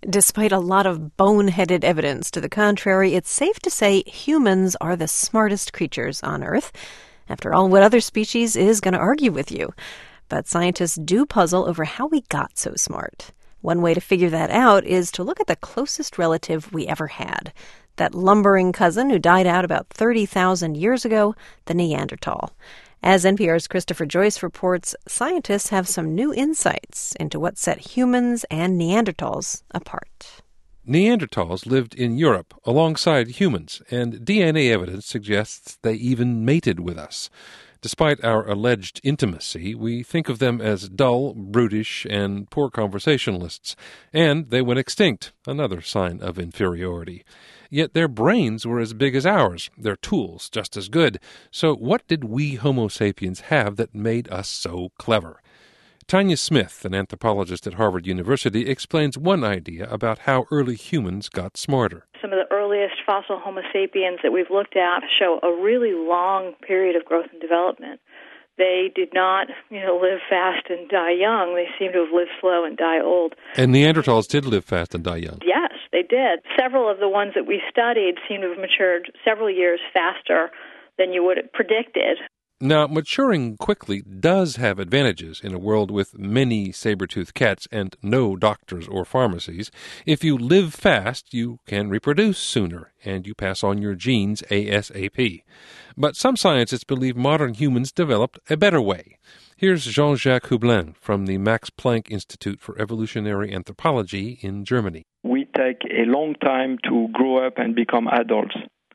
Despite a lot of boneheaded evidence to the contrary, it's safe to say humans are the smartest creatures on Earth. After all, what other species is going to argue with you? But scientists do puzzle over how we got so smart. One way to figure that out is to look at the closest relative we ever had, that lumbering cousin who died out about 30,000 years ago, the Neanderthal. As NPR's Christopher Joyce reports, scientists have some new insights into what set humans and Neanderthals apart. Neanderthals lived in Europe alongside humans, and DNA evidence suggests they even mated with us. Despite our alleged intimacy, we think of them as dull, brutish, and poor conversationalists, and they went extinct, another sign of inferiority. Yet their brains were as big as ours, their tools just as good. So what did we Homo sapiens have that made us so clever? Tanya Smith, an anthropologist at Harvard University, explains one idea about how early humans got smarter. Some of the earliest fossil Homo sapiens that we've looked at show a really long period of growth and development. They did not, live fast and die young. They seem to have lived slow and die old. And Neanderthals did live fast and die young. Yes, they did. Several of the ones that we studied seem to have matured several years faster than you would have predicted. Now, maturing quickly does have advantages in a world with many saber-toothed cats and no doctors or pharmacies. If you live fast, you can reproduce sooner, and you pass on your genes ASAP. But some scientists believe modern humans developed a better way. Here's Jean-Jacques Hublin from the Max Planck Institute for Evolutionary Anthropology in Germany. We take a long time to grow up and become adults.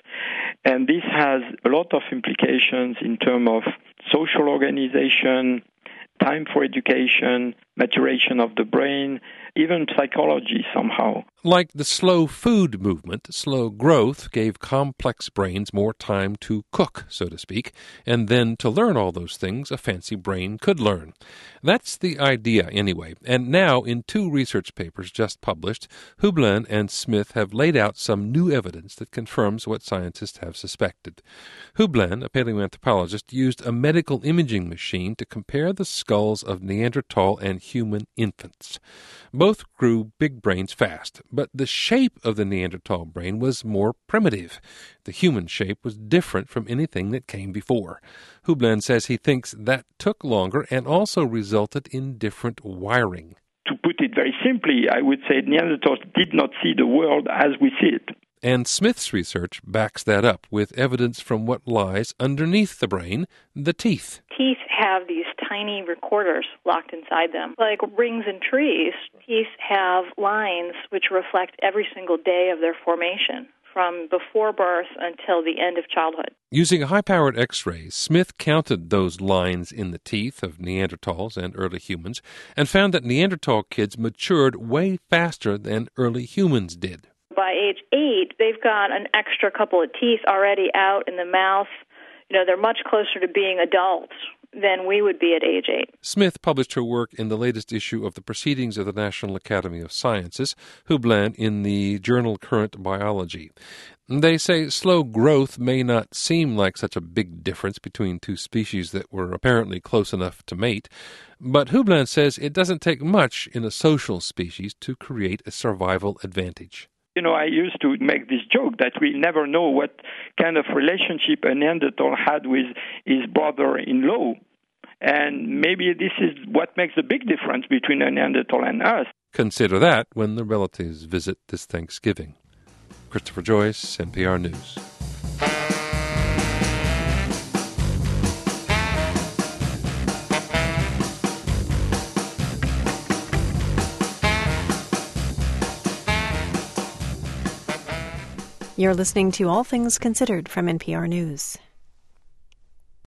And this has a lot of implications in terms of social organization, time for education, maturation of the brain, even psychology somehow. Like the slow food movement, slow growth gave complex brains more time to cook, so to speak, and then to learn all those things a fancy brain could learn. That's the idea anyway, and now in 2 research papers just published, Hublin and Smith have laid out some new evidence that confirms what scientists have suspected. Hublin, a paleoanthropologist, used a medical imaging machine to compare the skulls of Neanderthal and human infants. Both grew big brains fast, but the shape of the Neanderthal brain was more primitive. The human shape was different from anything that came before. Hublin says he thinks that took longer and also resulted in different wiring. To put it very simply, I would say Neanderthals did not see the world as we see it. And Smith's research backs that up with evidence from what lies underneath the brain, the teeth. Teeth have these tiny recorders locked inside them. Like rings in trees, teeth have lines which reflect every single day of their formation, from before birth until the end of childhood. Using high-powered X-rays, Smith counted those lines in the teeth of Neanderthals and early humans and found that Neanderthal kids matured way faster than early humans did. By age 8, they've got an extra couple of teeth already out in the mouth. They're much closer to being adults than we would be at age 8. Smith published her work in the latest issue of the Proceedings of the National Academy of Sciences, Hublin in the journal Current Biology. They say slow growth may not seem like such a big difference between 2 species that were apparently close enough to mate, but Hublin says it doesn't take much in a social species to create a survival advantage. I used to make this joke that we never know what kind of relationship a Neanderthal had with his brother-in-law. And maybe this is what makes the big difference between a Neanderthal and us. Consider that when the relatives visit this Thanksgiving. Christopher Joyce, NPR News. You're listening to All Things Considered from NPR News.